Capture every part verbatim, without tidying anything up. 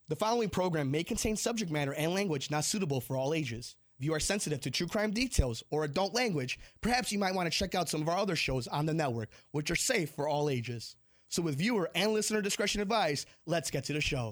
The following program may contain subject matter and language not suitable for all ages. If you are sensitive to true crime details or adult language, perhaps you might want to check out some of our other shows on the network, which are safe for all ages. So with viewer and listener discretion advised, let's get to the show.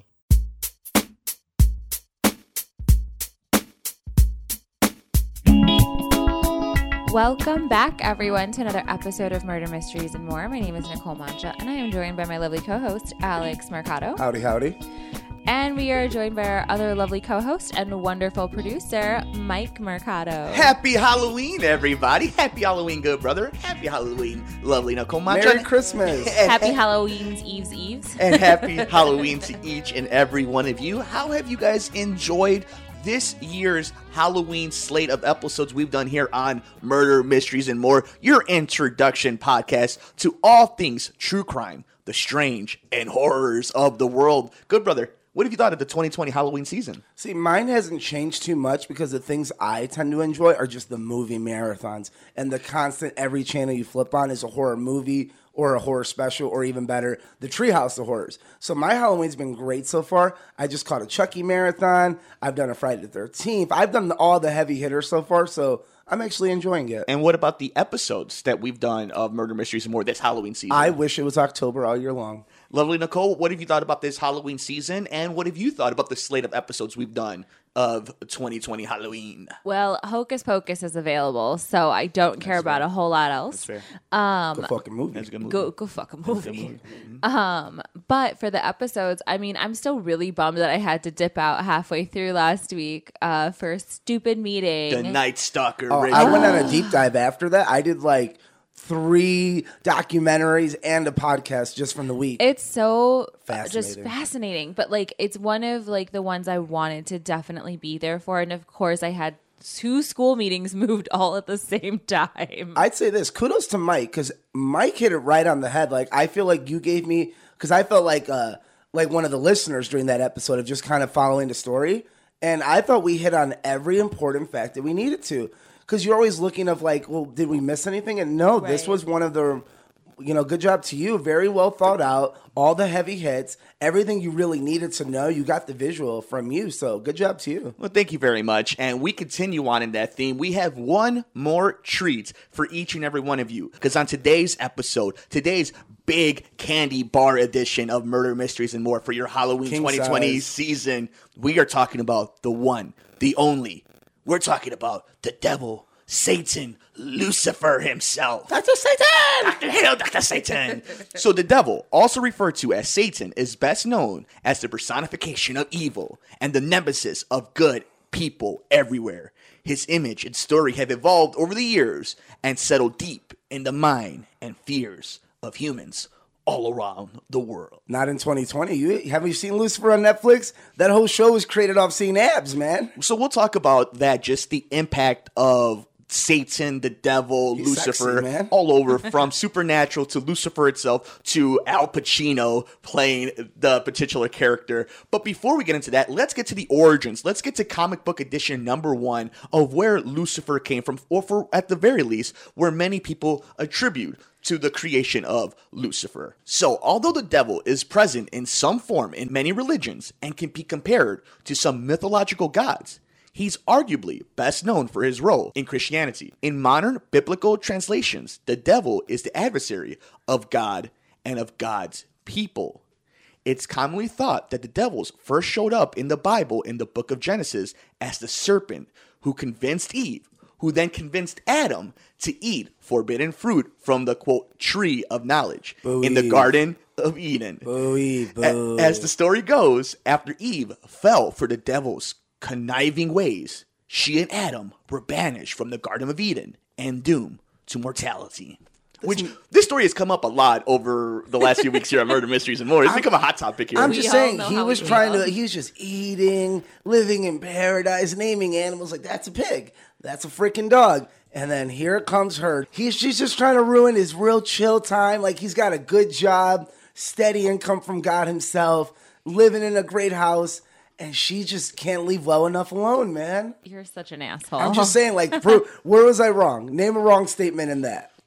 Welcome back, everyone, to another episode of Murder Mysteries and More. My name is Nicole Mancha, and I am joined by my lovely co-host, Alex Mercado. Howdy, howdy. And we are joined by our other lovely co-host and wonderful producer, Mike Mercado. Happy Halloween, everybody. Happy Halloween, good brother. Happy Halloween, lovely Nicole Mancha. Merry Christmas. Happy Halloween's Eves Eves. And happy Halloween to each and every one of you. How have you guys enjoyed this year's Halloween slate of episodes we've done here on Murder, Mysteries, and More, your introduction podcast to all things true crime, the strange, and horrors of the world? Good brother, what have you thought of the twenty twenty Halloween season? See, mine hasn't changed too much because the things I tend to enjoy are just the movie marathons. And the constant, every channel you flip on is a horror movie or a horror special, or even better, the Treehouse of Horrors. So my Halloween's been great so far. I just caught a Chucky marathon. I've done a Friday the thirteenth. I've done all the heavy hitters so far, so I'm actually enjoying it. And what about the episodes that we've done of Murder, Mysteries, and More this Halloween season? I wish it was October all year long. Lovely Nicole, what have you thought about this Halloween season, and what have you thought about the slate of episodes we've done of twenty twenty Halloween? Well, Hocus Pocus is available, so I don't care That's about fair. a whole lot else. That's fair. Um, Good fucking movie. That's a good movie. Go, go fuck a movie. movie. Um, but for the episodes, I mean, I'm still really bummed that I had to dip out halfway through last week uh, for a stupid meeting. The Night Stalker. Oh, original. I went on a deep dive after that. I did like three documentaries and a podcast just from the week. It's so Fascinating. just fascinating, but like it's one of like the ones I wanted to definitely be there for, and of course I had two school meetings moved all at the same time. I'd say this, kudos to Mike, because Mike hit it right on the head. Like, I feel like you gave me, because I felt like uh, like one of the listeners during that episode of just kind of following the story, and I thought we hit on every important fact that we needed to. Because you're always looking of like, well, did we miss anything? And no, Right. this was one of the, you know, good job to you. Very well thought out. All the heavy hits, everything you really needed to know. You got the visual from you. So good job to you. Well, thank you very much. And we continue on in that theme. We have one more treat for each and every one of you. Because on today's episode, today's big candy bar edition of Murder, Mysteries, and More for your Halloween King twenty twenty size. season, we are talking about the one, the only. We're talking about the devil, Satan, Lucifer himself. Doctor Satan! Doctor Hail, Doctor Satan. So the devil, also referred to as Satan, is best known as the personification of evil and the nemesis of good people everywhere. His image and story have evolved over the years and settled deep in the mind and fears of humans all around the world. Not in twenty twenty. You have you seen Lucifer on Netflix? That whole show was created off seeing abs, man. So we'll talk about that, just the impact of Satan, the devil, He's Lucifer, sexy, man. all over, from Supernatural to Lucifer itself to Al Pacino playing the particular character. But before we get into that, let's get to the origins. Let's get to comic book edition number one of where Lucifer came from, or for at the very least, where many people attribute to the creation of Lucifer. So, although the devil is present in some form in many religions and can be compared to some mythological gods, he's arguably best known for his role in Christianity. In modern biblical translations, the devil is the adversary of God and of God's people. It's commonly thought that the devils first showed up in the Bible in the book of Genesis as the serpent who convinced Eve, who then convinced Adam to eat forbidden fruit from the, quote, tree of knowledge Boo in the Eve. Garden of Eden. Boo, Eve, A- boo. As the story goes, after Eve fell for the devil's conniving ways, she and Adam were banished from the Garden of Eden and doomed to mortality. Which, this story has come up a lot over the last few weeks here on Murder, Mysteries, and More. It's become a hot topic here. I'm We just all saying, know he how was we trying feel. to, he was just eating, living in paradise, naming animals like, that's a pig, that's a freaking dog. And then here comes her. He's, she's just trying to ruin his real chill time. Like, he's got a good job, steady income from God himself, living in a great house. And she just can't leave well enough alone, man. You're such an asshole. I'm just saying, like, pro- where was I wrong? Name a wrong statement in that.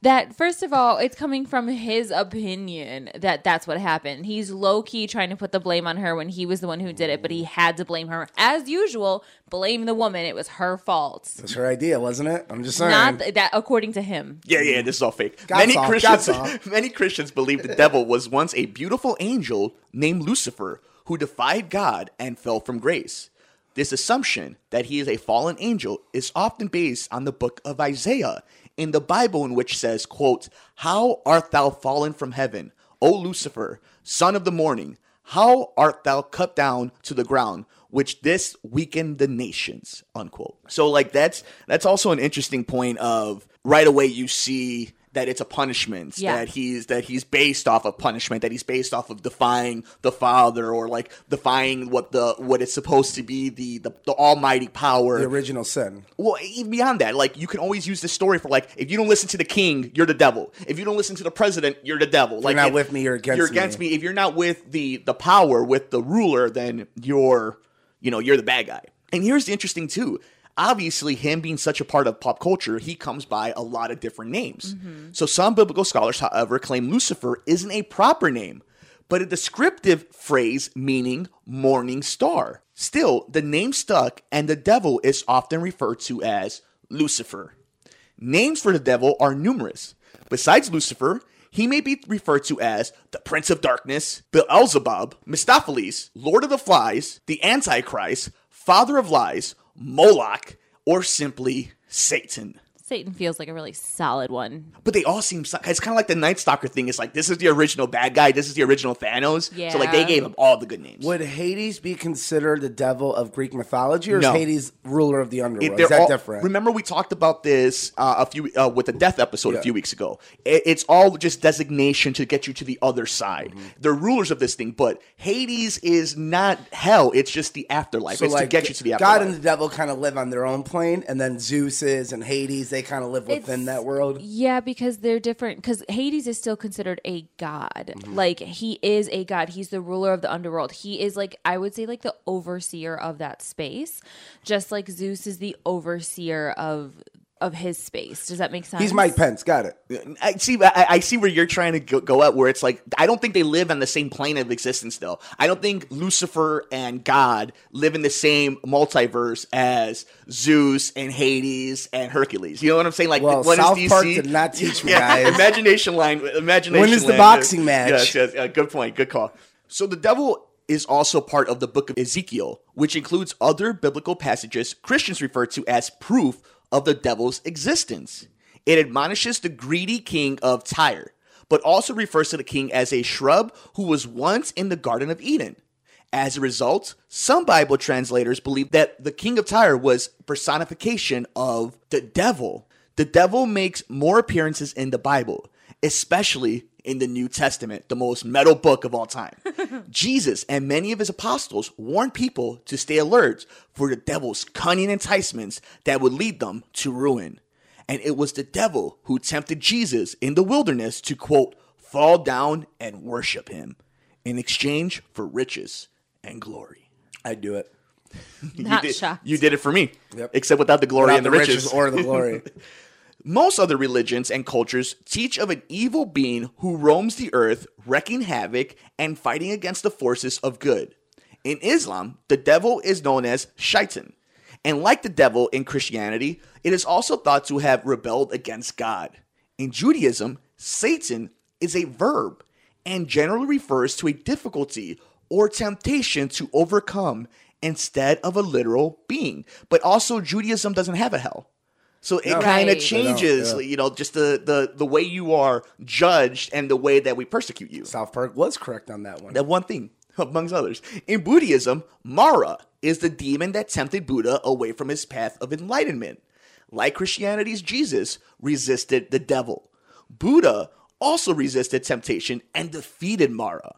That, first of all, it's coming from his opinion that that's what happened. He's low-key trying to put the blame on her when he was the one who did it, but he had to blame her. As usual, blame the woman. It was her fault. It was her idea, wasn't it? I'm just saying. Not th- that, according to him. Yeah, yeah, this is all fake. God's Many off, Christians, God's off. many Christians believe the devil was once a beautiful angel named Lucifer who defied God and fell from grace. This assumption that he is a fallen angel is often based on the book of Isaiah in the Bible, in which says, quote, "How art thou fallen from heaven, O Lucifer, son of the morning? How art thou cut down to the ground, which this weakened the nations," unquote. So like that's that's also an interesting point of right away you see that it's a punishment, yeah. that he's that he's based off of punishment, that he's based off of defying the Father, or like defying what the what it's supposed to be, the the, the almighty power. The original sin. Well, even beyond that, like you can always use this story for like, if you don't listen to the king, you're the devil. If you don't listen to the president, you're the devil. If like you're not if, with me, you're against You're against me. me. If you're not with the the power, with the ruler, then you're, you know, you're the bad guy. And here's the interesting too. Obviously, him being such a part of pop culture, he comes by a lot of different names. Mm-hmm. So some biblical scholars, however, claim Lucifer isn't a proper name, but a descriptive phrase meaning morning star. Still, the name stuck, and the devil is often referred to as Lucifer. Names for the devil are numerous. Besides Lucifer, he may be referred to as the Prince of Darkness, Beelzebub, Mephistopheles, Lord of the Flies, the Antichrist, Father of Lies, Moloch, or simply Satan. Satan feels like a really solid one. But they all seem, it's kind of like the Night Stalker thing. It's like, this is the original bad guy, this is the original Thanos. Yeah. So like they gave him all the good names. Would Hades be considered the devil of Greek mythology, or No. is Hades ruler of the underworld? It- Is that all- different? Remember, we talked about this uh, a few uh, with the death episode Yeah. a few weeks ago. It, it's all just designation to get you to the other side. Mm-hmm. They're rulers of this thing, but Hades is not hell. It's just the afterlife. So it's like to get you to the afterlife. God and the devil kind of live on their own plane, and then Zeus is and Hades, they kind of live within It's- that world. Yeah, because they're different. Because Hades is still considered a god. Mm-hmm. Like, he is a god. He's the ruler of the underworld. He is, like, I would say, like, the overseer of that space. Just like Zeus is the overseer of of his space. Does that make sense? He's Mike Pence. Got it. I see. I, I see where you're trying to go, go at. Where it's like, I don't think they live on the same plane of existence. Though I don't think Lucifer and God live in the same multiverse as Zeus and Hades and Hercules. You know what I'm saying? Like, Well, what is South D C? Park did not teach me, Yeah, guys. imagination line. Imagination. When is the land, boxing yes. match? Yes, yes. Uh, good point. Good call. So the devil is also part of the book of Ezekiel, which includes other biblical passages Christians refer to as proof of the devil's existence. It admonishes the greedy king of Tyre, but also refers to the king as a shrub who was once in the Garden of Eden. As a result, some Bible translators believe that the king of Tyre was personification of the devil. The devil makes more appearances in the Bible, especially in the New Testament, the most metal book of all time. Jesus and many of his apostles warned people to stay alert for the devil's cunning enticements that would lead them to ruin. And it was the devil who tempted Jesus in the wilderness to, quote, fall down and worship him in exchange for riches and glory. I'd do it. Not you did, shocked. You did it for me, Yep. except without the glory Without and the, the riches. riches or the glory. Most other religions and cultures teach of an evil being who roams the earth, wreaking havoc and fighting against the forces of good. In Islam, the devil is known as Shaitan. And like the devil in Christianity, it is also thought to have rebelled against God. In Judaism, Satan is a verb and generally refers to a difficulty or temptation to overcome instead of a literal being. But also, Judaism doesn't have a hell. So it No. kind of Right. changes, They don't, yeah. you know, just the, the, the way you are judged and the way that we persecute you. South Park was correct on that one. That one thing, amongst others. In Buddhism, Mara is the demon that tempted Buddha away from his path of enlightenment. Like Christianity's Jesus resisted the devil, Buddha also resisted temptation and defeated Mara.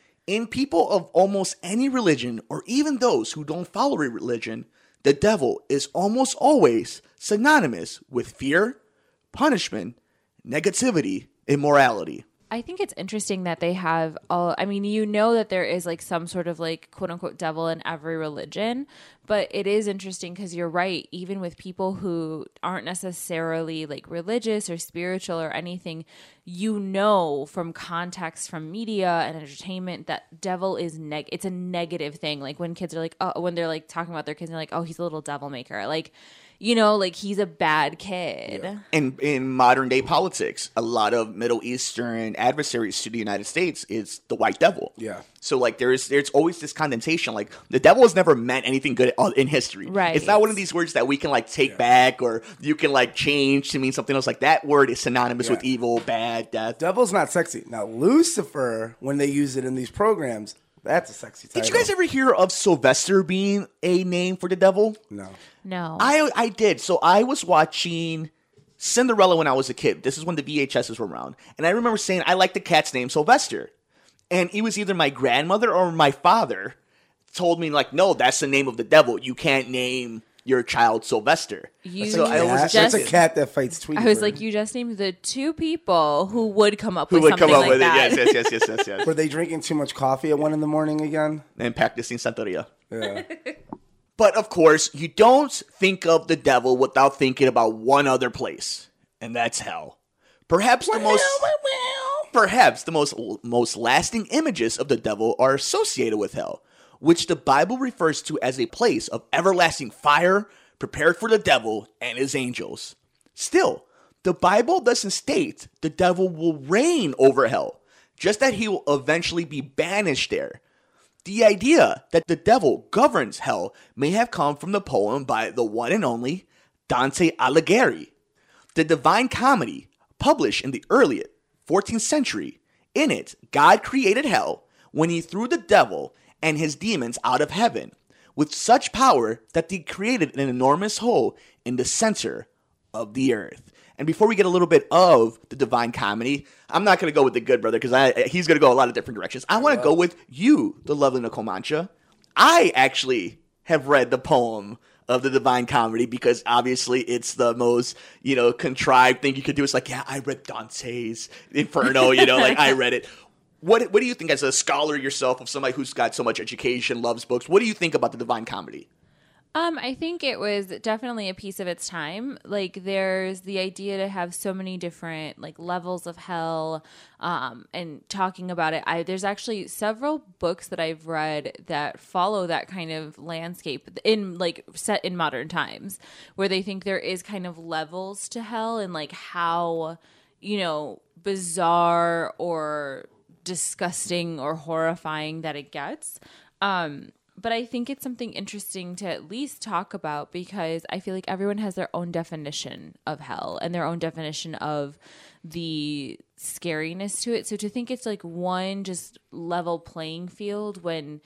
In people of almost any religion, or even those who don't follow a religion, the devil is almost always synonymous with fear, punishment, negativity, immorality. I think it's interesting that they have all, I mean, you know that there is like some sort of like quote unquote devil in every religion, but it is interesting because you're right. Even with people who aren't necessarily like religious or spiritual or anything, you know, from context from media and entertainment that devil is neg, it's a negative thing. Like when kids are like, oh, when they're like talking about their kids, they're like, oh, he's a little devil maker. Like, you know, like he's a bad kid. Yeah. In in modern day politics, a lot of Middle Eastern adversaries to the United States is the white devil. Yeah. So like there's there's always this condensation. Like the devil has never meant anything good in history. Right. It's not one of these words that we can like take Yeah. back or you can like change to mean something else. Like that word is synonymous Yeah. with evil, bad, death. Devil's not sexy. Now, Lucifer, when they use it in these programs, that's a sexy title. Did you guys ever hear of Sylvester being a name for the devil? No. No. I I did. So I was watching Cinderella when I was a kid. This is when the V H Ses were around. And I remember saying, I like the cat's name Sylvester. And it was either my grandmother or my father told me, like, no, that's the name of the devil. You can't name your child Sylvester. You so I always Cat? just- That's a cat that fights Tweety I was Bird. like, you just named the two people who would come up Who with would something come up like with that. it? Yes, yes, yes, yes, yes, yes. Were they drinking too much coffee at one in the morning again? And practicing Santeria. Yeah. But of course, you don't think of the devil without thinking about one other place, and that's hell. Perhaps the most perhaps the most most lasting images of the devil are associated with hell, which the Bible refers to as a place of everlasting fire prepared for the devil and his angels. Still, the Bible doesn't state the devil will reign over hell, just that he will eventually be banished there. The idea that the devil governs hell may have come from the poem by the one and only Dante Alighieri. The Divine Comedy, published in the early fourteenth century, in it, God created hell when he threw the devil and his demons out of heaven with such power that they created an enormous hole in the center of the earth. And before we get a little bit of the Divine Comedy, I'm not going to go with the good brother because he's going to go a lot of different directions. I want to go with you, the lovely Nicole Mancha. I actually have read the poem of the Divine Comedy because obviously it's the most, you know, contrived thing you could do. It's like, yeah, I read Dante's Inferno, you know, like I read it. What What do you think as a scholar yourself, of somebody who's got so much education, loves books? What do you think about the Divine Comedy? Um, I think it was definitely a piece of its time. Like, there's the idea to have so many different like levels of hell, um, and talking about it. I there's actually several books that I've read that follow that kind of landscape in like set in modern times, where they think there is kind of levels to hell and like how, you know, bizarre or disgusting or horrifying that it gets. Um, But I think it's something interesting to at least talk about because I feel like everyone has their own definition of hell and their own definition of the scariness to it. So to think it's like one just level playing field when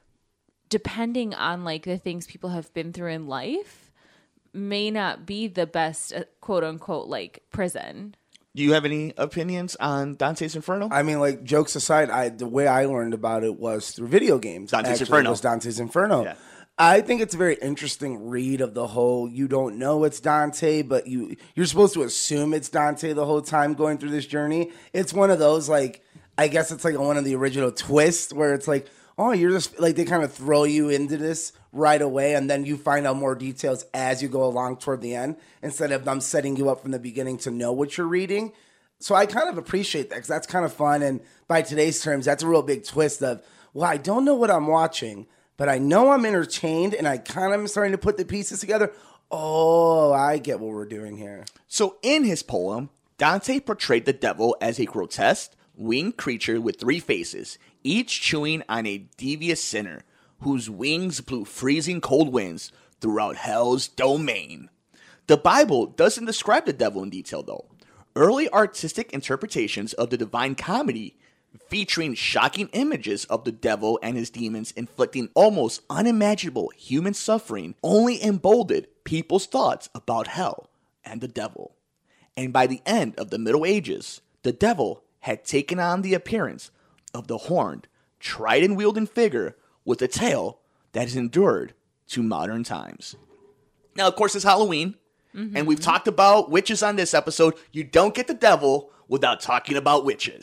depending on like the things people have been through in life may not be the best uh, quote unquote like prison. Do you have any opinions on Dante's Inferno? I mean, like, jokes aside, I the way I learned about it was through video games. Dante's Actually, Inferno. It was Dante's Inferno. Yeah. I think it's a very interesting read of the whole, you don't know it's Dante, but you, you're supposed to assume it's Dante the whole time going through this journey. It's one of those, like, I guess it's like one of the original twists where it's like, oh, you're just, like, they kind of throw you into this right away, and then you find out more details as you go along toward the end, instead of them setting you up from the beginning to know what you're reading. So I kind of appreciate that because that's kind of fun. And by today's terms, that's a real big twist of, well, I don't know what I'm watching, but I know I'm entertained and I kind of am starting to put the pieces together. Oh, I get what we're doing here. So in his poem, Dante portrayed the devil as a grotesque, winged creature with three faces, each chewing on a devious sinner, whose wings blew freezing cold winds throughout hell's domain. The Bible doesn't describe the devil in detail, though. Early artistic interpretations of the Divine Comedy, featuring shocking images of the devil and his demons inflicting almost unimaginable human suffering, only emboldened people's thoughts about hell and the devil. And by the end of the Middle Ages, the devil had taken on the appearance of the horned, trident-wielding figure with a tail that has endured to modern times. Now, of course, it's Halloween. Mm-hmm. And we've talked about witches on this episode. You don't get the devil without talking about witches.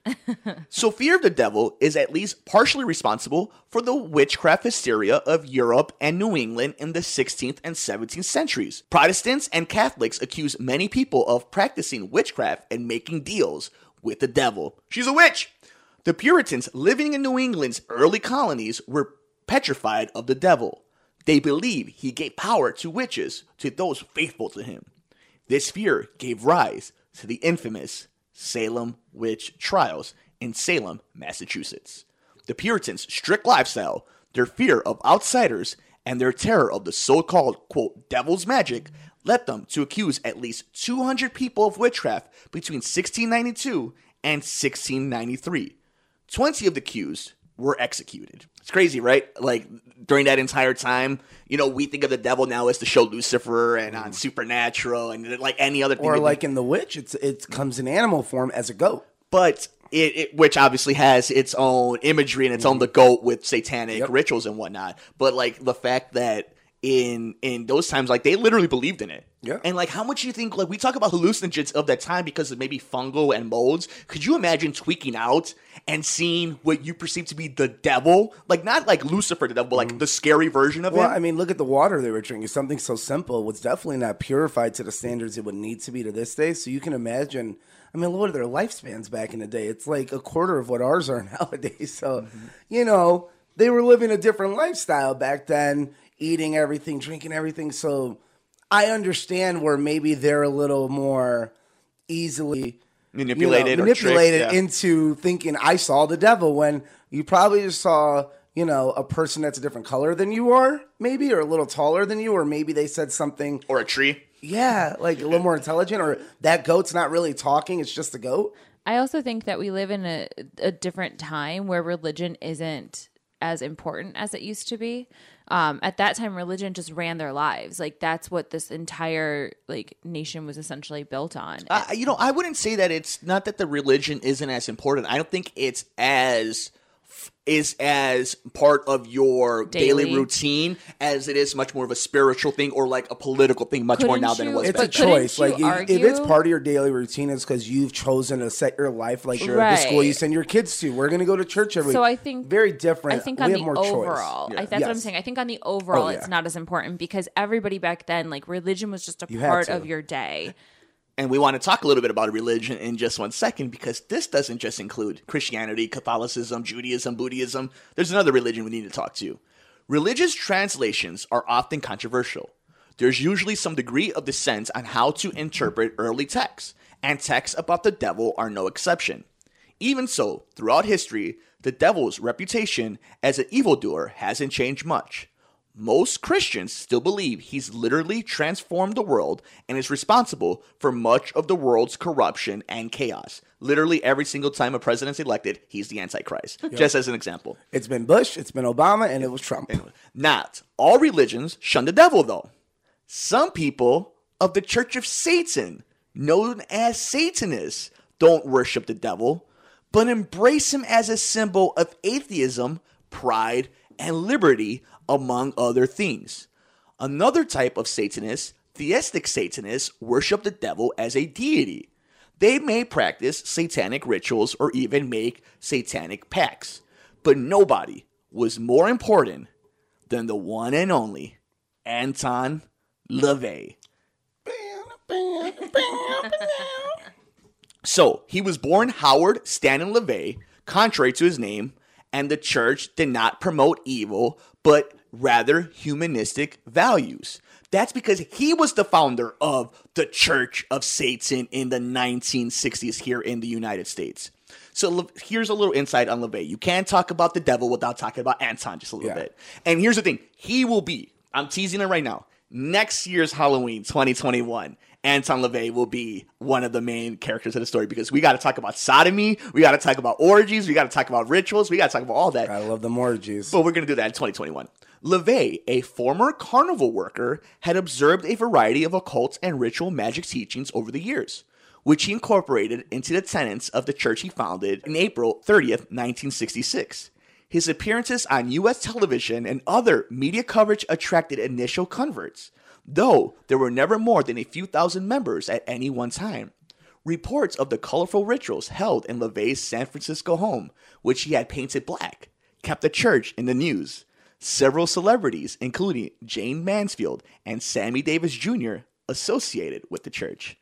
So fear of the devil is at least partially responsible for the witchcraft hysteria of Europe and New England in the sixteenth and seventeenth centuries. Protestants and Catholics accuse many people of practicing witchcraft and making deals with the devil. She's a witch! The Puritans living in New England's early colonies were petrified of the devil. They believed he gave power to witches, to those faithful to him. This fear gave rise to the infamous Salem witch trials in Salem, Massachusetts. The Puritans' strict lifestyle, their fear of outsiders, and their terror of the so-called, quote, devil's magic led them to accuse at least two hundred people of witchcraft between sixteen ninety-two and sixteen ninety-three. twenty of the accused were executed. It's crazy, right? Like, during that entire time, you know, we think of the devil now as the show Lucifer and on Supernatural and like any other thing. Or like in The Witch, it's it comes in animal form as a goat. But it, it which obviously has its own imagery and its own the goat with satanic Yep. rituals and whatnot. But like the fact that in in those times, like they literally believed in it. Yeah. And like how much do you think, like we talk about hallucinogens of that time because of maybe fungal and molds. Could you imagine tweaking out and seeing what you perceive to be the devil? Like not like Lucifer the devil, but like the scary version of Well, him? I mean, look at the water they were drinking. Something so simple was definitely not purified to the standards it would need to be to this day. So you can imagine, I mean, what are their lifespans back in the day? It's like a quarter of what ours are nowadays. So, mm-hmm. you know, they were living a different lifestyle back then, eating everything, drinking everything. So I understand where maybe they're a little more easily manipulated, you know, or manipulated tricked, yeah. into thinking I saw the devil when you probably just saw, you know, a person that's a different color than you are, maybe, or a little taller than you, or maybe they said something. Or a tree. Yeah, like a little more intelligent, or that goat's not really talking, it's just a goat. I also think that we live in a, a different time where religion isn't as important as it used to be. Um, at that time, religion just ran their lives. Like that's what this entire like nation was essentially built on. Uh, you know, I wouldn't say that it's not that the religion isn't as important. I don't think it's as is as part of your daily, Daily. routine as it is much more of a spiritual thing or like a political thing much more Couldn't now than it you- was It's back a But then. couldn't choice. you Like if, if it's argue- part of your daily routine, it's because you've chosen to set your life. Like you're the school Right. you send your kids to. We're going to go to church every. So I think very different. I think we on have the more overall, choice. I, that's what I'm Yes. saying. I think on the overall, Oh, yeah. it's not as important because everybody back then, like religion was just a You had part to. of your day. And we want to talk a little bit about religion in just one second because this doesn't just include Christianity, Catholicism, Judaism, Buddhism. There's another religion we need to talk to. Religious translations are often controversial. There's usually some degree of dissent on how to interpret early texts, and texts about the devil are no exception. Even so, throughout history, the devil's reputation as an evildoer hasn't changed much. Most Christians still believe he's literally transformed the world and is responsible for much of the world's corruption and chaos. Literally every single time a president's elected, he's the Antichrist. Just as an example. It's been Bush, it's been Obama, and it was Trump. Not all religions shun the devil, though. Some people of the Church of Satan, known as Satanists, don't worship the devil, but embrace him as a symbol of atheism, pride, and liberty, among other things. Another type of Satanists, theistic Satanists, worship the devil as a deity. They may practice satanic rituals or even make satanic pacts. But nobody was more important than the one and only Anton LaVey. So, he was born Howard Stanton LaVey, contrary to his name, and the church did not promote evil, but rather humanistic values. That's because he was the founder of the Church of Satan in the nineteen sixties here in the United States. So here's a little insight on LaVey. You can't talk about the devil without talking about Anton just a little Yeah. bit. And here's the thing. He will be, I'm teasing it right now, next year's Halloween twenty twenty-one, Anton LaVey will be one of the main characters of the story because we got to talk about sodomy, we got to talk about orgies, we got to talk about rituals, we got to talk about all that. I love the orgies. But we're going to do that in twenty twenty-one. LaVey, a former carnival worker, had observed a variety of occult and ritual magic teachings over the years, which he incorporated into the tenets of the church he founded in April thirtieth, nineteen sixty-six. His appearances on U S television and other media coverage attracted initial converts, though there were never more than a few thousand members at any one time. Reports of the colorful rituals held in LaVey's San Francisco home, which he had painted black, kept the church in the news. Several celebrities, including Jane Mansfield and Sammy Davis Junior, associated with the church.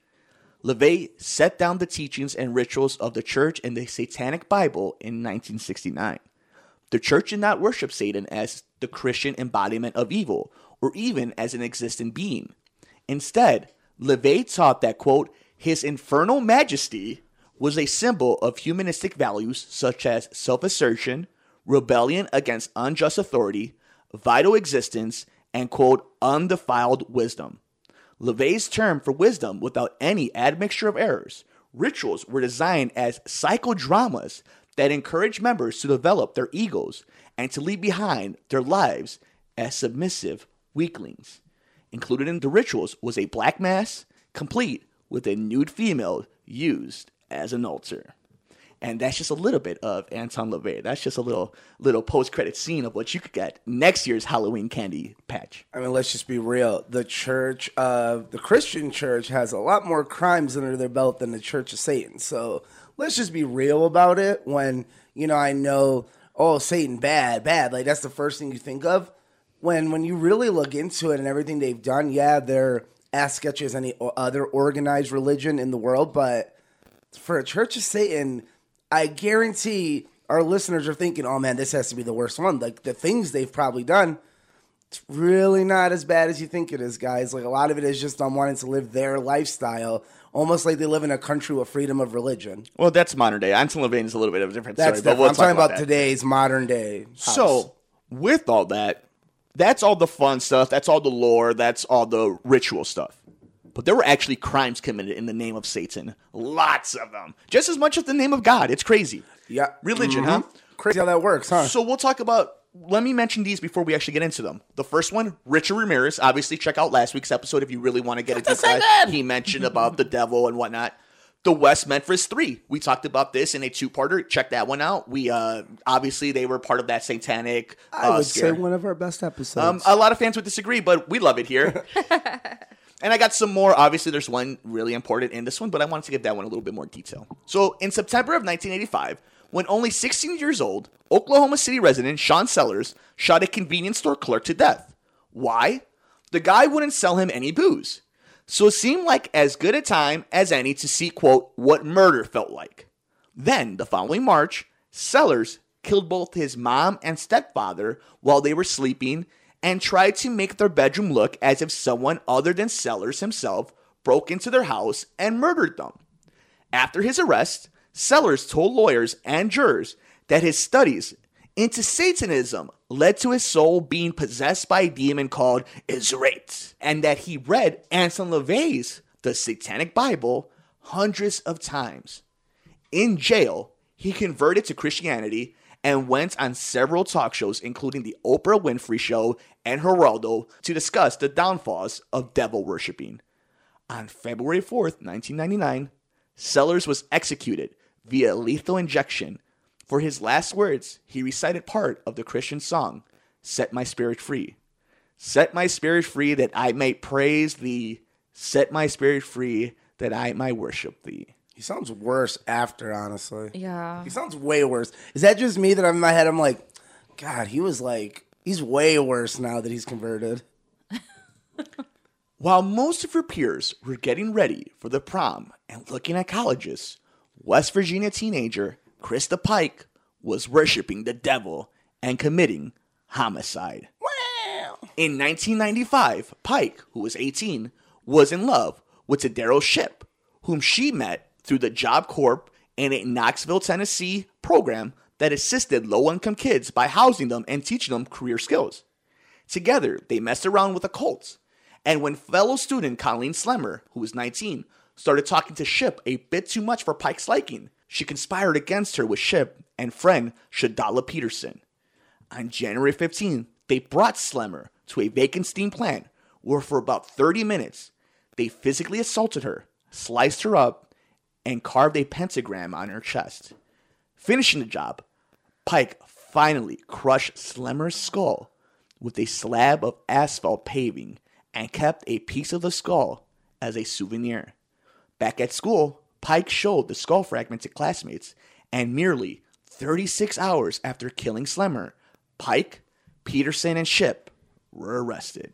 LaVey set down the teachings and rituals of the church in the Satanic Bible in nineteen sixty-nine. The church did not worship Satan as the Christian embodiment of evil, or even as an existent being. Instead, LaVey taught that, quote, his infernal majesty was a symbol of humanistic values such as self-assertion, rebellion against unjust authority, vital existence, and, quote, undefiled wisdom. LaVey's term for wisdom without any admixture of errors, rituals were designed as psychodramas that encourage members to develop their egos and to leave behind their lives as submissive weaklings. Included in the rituals was a black mass, complete with a nude female used as an altar. And that's just a little bit of Anton LaVey. That's just a little little post-credit scene of what you could get next year's Halloween candy patch. I mean, let's just be real. The church, uh, the Christian church has a lot more crimes under their belt than the Church of Satan. So let's just be real about it. When, you know, I know, oh, Satan, bad, bad. Like, that's the first thing you think of. When when you really look into it and everything they've done, yeah, they're as sketchy as any other organized religion in the world. But for a Church of Satan, I guarantee our listeners are thinking, oh, man, this has to be the worst one. Like, the things they've probably done, it's really not as bad as you think it is, guys. Like, a lot of it is just on wanting to live their lifestyle, almost like they live in a country with freedom of religion. Well, that's modern day. Anton LaVey is a little bit of a different That's story. But we'll I'm talk talking about, that. today's modern day house. So, with all that, that's all the fun stuff. That's all the lore. That's all the ritual stuff. But there were actually crimes committed in the name of Satan. Lots of them. Just as much as the name of God. It's crazy. Yeah. Religion, Mm-hmm. huh? Crazy how that works, huh? So we'll talk about, let me mention these before we actually get into them. The first one, Richard Ramirez. Obviously, check out last week's episode if you really want to get into that. He mentioned about the devil and whatnot. The West Memphis Three. We talked about this in a two-parter. Check that one out. We uh, obviously, they were part of that satanic uh, I would scare. say one of our best episodes. Um, a lot of fans would disagree, but we love it here. And I got some more. Obviously, there's one really important in this one, but I wanted to give that one a little bit more detail. So, in September of nineteen eighty-five, when only sixteen years old, Oklahoma City resident Sean Sellers shot a convenience store clerk to death. Why? The guy wouldn't sell him any booze. So it seemed like as good a time as any to see, quote, what murder felt like. Then, the following March, Sellers killed both his mom and stepfather while they were sleeping and tried to make their bedroom look as if someone other than Sellers himself broke into their house and murdered them. After his arrest, Sellers told lawyers and jurors that his studies into Satanism led to his soul being possessed by a demon called Israet, and that he read Anton LaVey's The Satanic Bible hundreds of times. In jail, he converted to Christianity and went on several talk shows, including the Oprah Winfrey Show and Geraldo, to discuss the downfalls of devil worshipping. On February fourth, nineteen ninety-nine, Sellers was executed via lethal injection. For his last words, he recited part of the Christian song, Set My Spirit Free. Set my spirit free that I may praise thee. Set my spirit free that I might worship thee. He sounds worse after, honestly. Yeah. He sounds way worse. Is that just me that I'm in my head? I'm like, God, he was like, he's way worse now that he's converted. While most of her peers were getting ready for the prom and looking at colleges, West Virginia teenager Krista Pike was worshiping the devil and committing homicide. Wow. In nineteen ninety-five, Pike, who was eighteen, was in love with Tadaro Ship, whom she met through the Job Corps and a Knoxville, Tennessee program that assisted low-income kids by housing them and teaching them career skills. Together, they messed around with occults, and when fellow student Colleen Slemmer, who was nineteen, started talking to Ship a bit too much for Pike's liking, she conspired against her with Ship and friend Shadala Peterson. On January fifteenth, they brought Slemmer to a vacant steam plant where for about thirty minutes, they physically assaulted her, sliced her up, and carved a pentagram on her chest. Finishing the job, Pike finally crushed Slemmer's skull with a slab of asphalt paving and kept a piece of the skull as a souvenir. Back at school, Pike showed the skull fragment to classmates, and merely thirty-six hours after killing Slemmer, Pike, Peterson, and Shipp were arrested.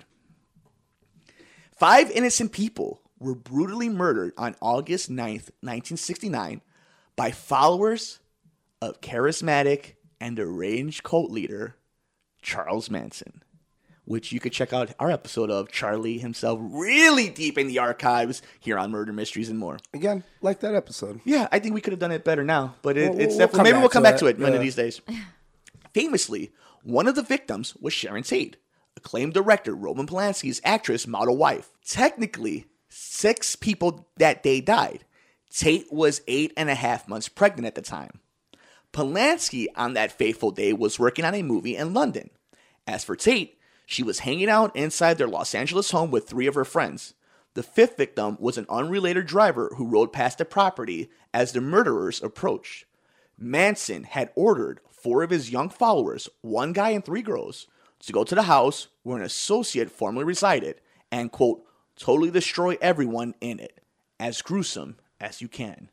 Five innocent people were brutally murdered on August ninth, nineteen sixty-nine by followers of charismatic and deranged cult leader Charles Manson, which you could check out our episode of Charlie himself really deep in the archives here on Murder Mysteries and More. Again, like that episode. Yeah, I think we could have done it better now, but it, We'll- it's we'll definitely come maybe back we'll come to back it. to it one Yeah. of these days. Famously, one of the victims was Sharon Tate, acclaimed director Roman Polanski's actress model wife. Technically, six people that day died. Tate was eight and a half months pregnant at the time. Polanski on that fateful day was working on a movie in London. As for Tate, she was hanging out inside their Los Angeles home with three of her friends. The fifth victim was an unrelated driver who rode past the property as the murderers approached. Manson had ordered four of his young followers, one guy and three girls, to go to the house where an associate formerly resided and, quote, totally destroy everyone in it, as gruesome as you can.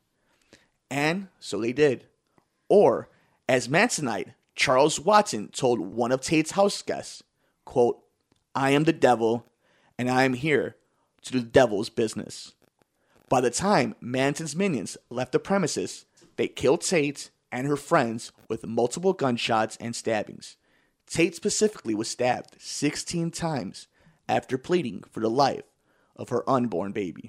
And so they did. Or, as Mansonite Charles Watson told one of Tate's house guests, quote, I am the devil, and I am here to do the devil's business. By the time Manson's minions left the premises, they killed Tate and her friends with multiple gunshots and stabbings. Tate specifically was stabbed sixteen times after pleading for the life of her unborn baby.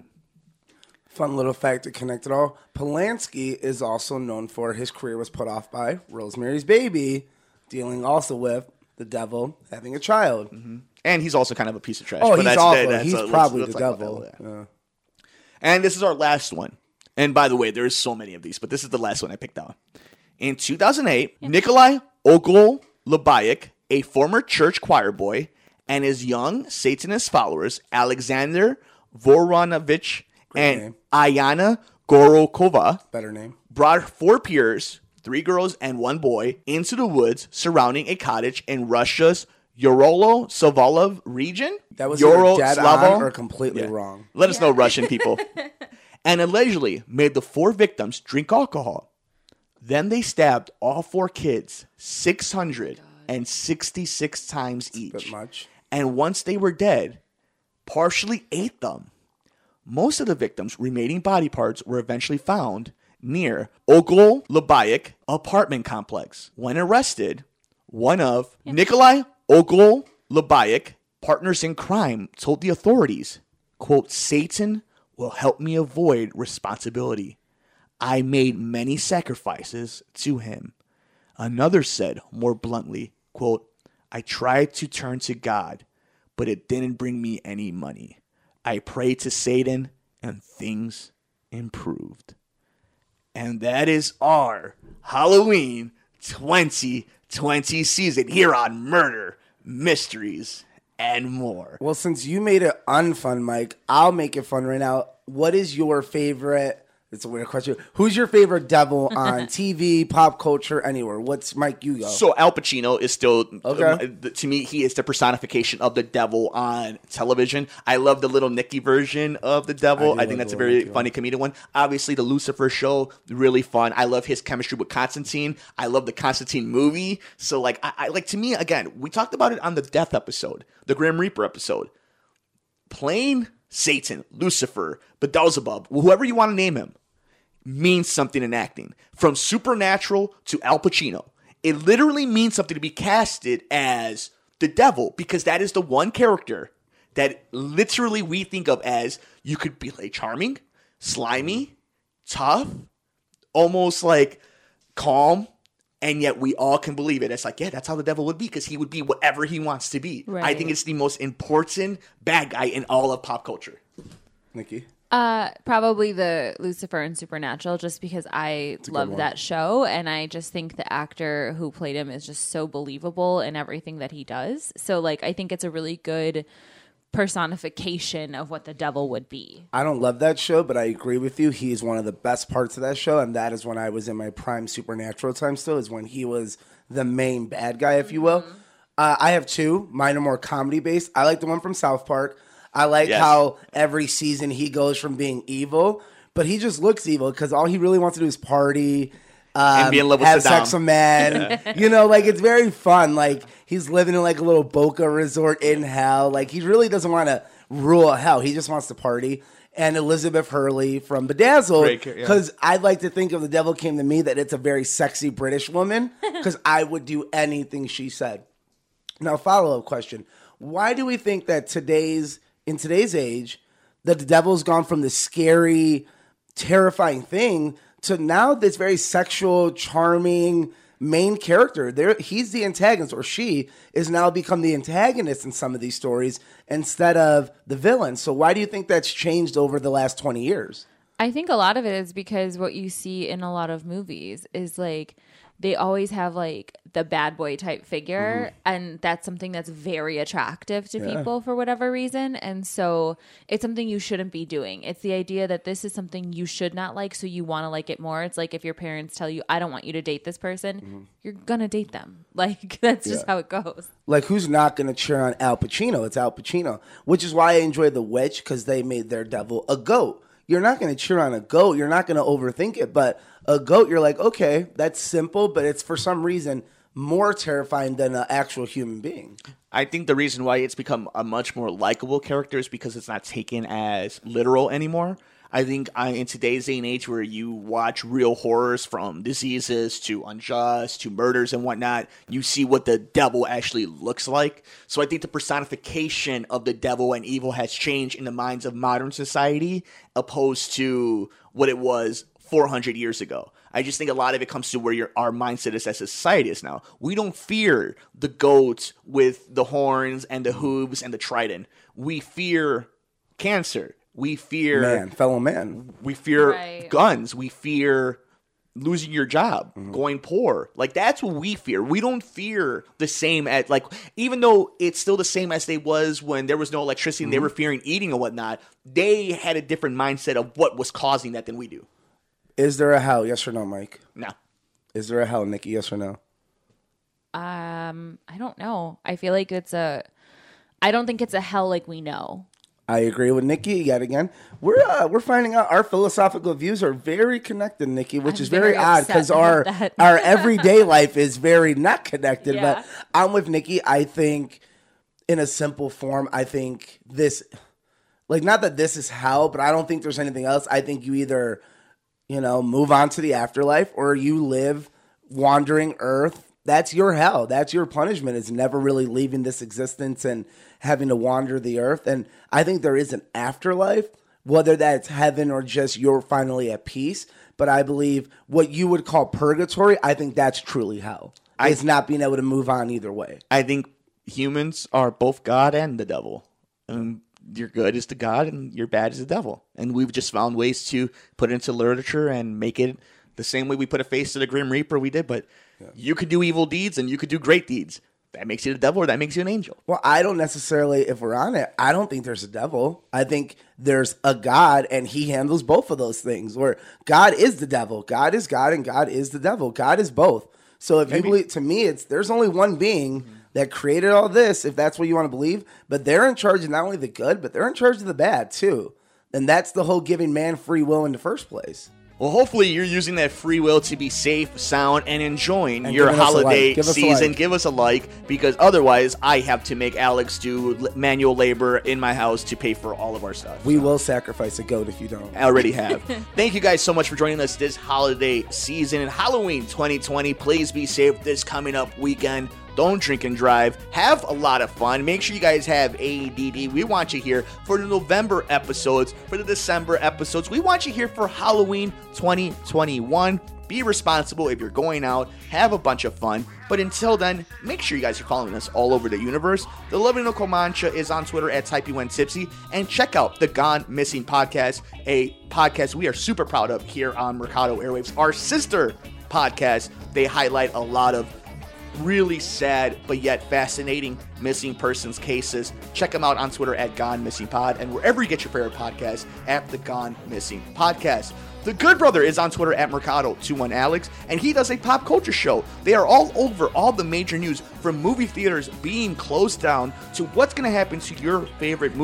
Fun little fact to connect it all. Polanski is also known for his career was put off by Rosemary's Baby, dealing also with the devil having a child. Mm-hmm. And he's also kind of a piece of trash. Oh, but he's that's, awful. that's He's a- let's- probably let's the talk about devil. that, yeah. Yeah. And this is our last one. And by the way, there's so many of these, but this is the last one I picked out. In two thousand eight, Nikolai Ogol-Labaik, a former church choir boy, and his young Satanist followers, Alexander Voronovich and name. Ayana Gorokova, Better name. brought four peers, three girls and one boy, into the woods surrounding a cottage in Russia's Uralo-Savalov region. That was either dead Yaroslavl? on or completely Yeah. wrong. Let us know, Russian people. And allegedly made the four victims drink alcohol. Then they stabbed all four kids six hundred sixty-six times Bit each. much. And once they were dead, partially ate them. Most of the victims' remaining body parts were eventually found near Ogol-Labaik apartment complex. When arrested, one of Nikolai Ogol-Labaik, partners in crime, told the authorities, quote, Satan will help me avoid responsibility. I made many sacrifices to him. Another said more bluntly, quote, I tried to turn to God, but it didn't bring me any money. I prayed to Satan and things improved. And that is our Halloween twenty twenty season here on Murder, Mysteries, and More. Well, since you made it unfun, Mike, I'll make it fun right now. What is your favorite? It's a weird question. Who's your favorite devil on T V, pop culture, anywhere? What's Mike? You go. So Al Pacino is still, Okay. um, th- to me, he is the personification of the devil on television. I love the Little Nicky version of the devil. I I, do think love that's a the very Little Nicky funny comedic one. Obviously, the Lucifer show, really fun. I love his chemistry with Constantine. I love the Constantine movie. So, like, I, I like to me, again, we talked about it on the Death episode, the Grim Reaper episode. Plain Satan, Lucifer, Beelzebub, whoever you want to name him, means something in acting. From Supernatural to Al Pacino. It literally means something to be casted as the devil, because that is the one character that literally we think of as you could be like charming, slimy, tough, almost like calm, and yet we all can believe it. It's like, yeah, that's how the devil would be, because he would be whatever he wants to be. I Right. think it's the most important bad guy in all of pop culture. Nikki. Uh, probably the Lucifer and Supernatural, just because I love one. that show, and I just think the actor who played him is just so believable in everything that he does. So, like, I think it's a really good personification of what the devil would be. I don't love that show, but I agree with you. He is one of the best parts of that show, and that is when I was in my prime Supernatural time still, is when he was the main bad guy, if you will. Mm-hmm. Uh, I have two. Mine are more comedy-based. I like the one from South Park. I like Yes. how every season he goes from being evil, but he just looks evil because all he really wants to do is party. Um, And be in love with have Saddam. sex with men. You know, like, it's very fun. Like, he's living in, like, a little Boca resort in hell. Like, he really doesn't want to rule hell. He just wants to party. And Elizabeth Hurley from Bedazzled, Great, yeah. because I'd like to think if the devil came to me that it's a very sexy British woman, because I would do anything she said. Now, follow-up question. Why do we think that today's in today's age that the devil's gone from this scary, terrifying thing to now this very sexual, charming main character? There, he's the antagonist, or she is now become the antagonist in some of these stories instead of the villain. So why do you think that's changed over the last twenty years? I think a lot of it is because what you see in a lot of movies is like they always have like the bad boy type figure, mm-hmm. and that's something that's very attractive to Yeah. people for whatever reason. And so it's something you shouldn't be doing. It's the idea that this is something you should not like, so you want to like it more. It's like if your parents tell you, I don't want you to date this person, mm-hmm. you're gonna date them. Like, that's just Yeah. how it goes. Like, who's not going to cheer on Al Pacino? It's Al Pacino, which is why I enjoy The Witch, because they made their devil a goat. You're not going to cheer on a goat. You're not going to overthink it. But a goat, you're like, okay, that's simple, but it's for some reason more terrifying than an actual human being. I think the reason why it's become a much more likable character is because it's not taken as literal anymore. I think I, in today's day and age where you watch real horrors from diseases to unjust to murders and whatnot, you see what the devil actually looks like. So I think the personification of the devil and evil has changed in the minds of modern society opposed to what it was four hundred years ago. I just think a lot of it comes to where your, our mindset is as a society is now. We don't fear the goat with the horns and the hooves and the trident. We fear cancer. We fear Man, fellow man. we fear Right. guns. We fear losing your job, mm-hmm. going poor. Like, that's what we fear. We don't fear the same at, like, even though it's still the same as they was when there was no electricity and Mm-hmm. they were fearing eating and whatnot, they had a different mindset of what was causing that than we do. Is there a hell? Yes or no, Mike? No. Is there a hell, Nikki? Yes or no? Um, I don't know. I feel like it's a, I don't think it's a hell like we know. I agree with Nikki yet again. We're uh, we're finding out our philosophical views are very connected, Nikki, which I'm is very, very odd upset because about our that. our everyday life is very not connected. Yeah. But I'm with Nikki. I think in a simple form, I think this, like, not that this is hell, but I don't think there's anything else. I think you either, you know, move on to the afterlife or you live wandering Earth. That's your hell. That's your punishment, is never really leaving this existence and having to wander the earth. And I think there is an afterlife, whether that's heaven or just you're finally at peace. But I believe what you would call purgatory, I think that's truly hell. I- It's not being able to move on either way. I think humans are both God and the devil. And your good is the God and your bad is the devil. And we've just found ways to put it into literature and make it the same way we put a face to the Grim Reaper we did. But yeah. You could do evil deeds and you could do great deeds. That makes you the devil or that makes you an angel. Well, I don't necessarily, if we're on it, I don't think there's a devil. I think there's a God, and he handles both of those things, where God is the devil. God is God, and God is the devil. God is both. So if Maybe. you believe, to me, it's there's only one being mm-hmm. that created all this, if that's what you want to believe. But they're in charge of not only the good, but they're in charge of the bad, too. And that's the whole giving man free will in the first place. Well, hopefully you're using that free will to be safe, sound, and enjoying And your giving us a holiday like. Give us a season. like. Give us a like, because otherwise I have to make Alex do l- manual labor in my house to pay for all of our stuff. We will sacrifice a goat if you don't. I already have. Thank you guys so much for joining us this holiday season. And Halloween twenty twenty, please be safe this coming up weekend. Don't drink and drive. Have a lot of fun. Make sure you guys have A D D. We want you here for the November episodes, for the December episodes. We want you here for Halloween twenty twenty-one. Be responsible if you're going out. Have a bunch of fun. But until then, make sure you guys are following us all over the universe. The Loving Local Mancha is on Twitter at Type You When Tipsy. And check out the Gone Missing podcast, a podcast we are super proud of here on Mercado Airwaves. Our sister podcast, they highlight a lot of really sad but yet fascinating missing persons cases. Check them out on Twitter at Gone Missing Pod, and wherever you get your favorite podcast at the Gone Missing Podcast. The Good Brother is on Twitter at Mercado twenty-one Alex, and he does a pop culture show. They are all over all the major news, from movie theaters being closed down to what's going to happen to your favorite movie.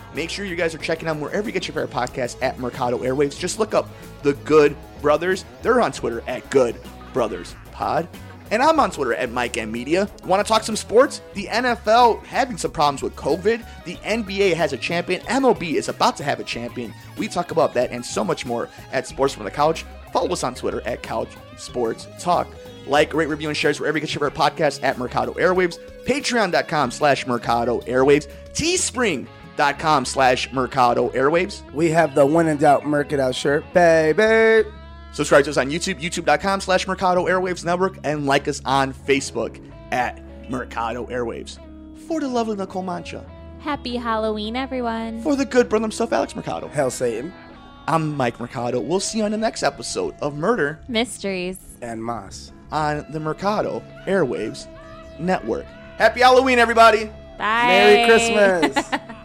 Make sure you guys are checking them wherever you get your favorite podcast at Mercado Airwaves. Just look up The Good Brothers. They're on Twitter at Good Brothers Pod. And I'm on Twitter at Mike M Media. Want to talk some sports? The N F L having some problems with COVID. The N B A has a champion. M L B is about to have a champion. We talk about that and so much more at Sports from the Couch. Follow us on Twitter at Couch Sports Talk. Like, rate, review, and shares wherever you get your favorite podcast at Mercado Airwaves. Patreon.com slash Mercado Airwaves. Teespring.com slash Mercado Airwaves. We have the When in Doubt Merc It Out shirt, baby. Subscribe to us on YouTube, youtube.com slash Mercado Airwaves Network, and like us on Facebook at Mercado Airwaves. For the lovely Nicole Mancha. Happy Halloween, everyone. For the good brother himself, Alex Mercado. Hail Satan. I'm Mike Mercado. We'll see you on the next episode of Murder Mysteries And Moss. on the Mercado Airwaves Network. Happy Halloween, everybody. Bye. Merry Christmas.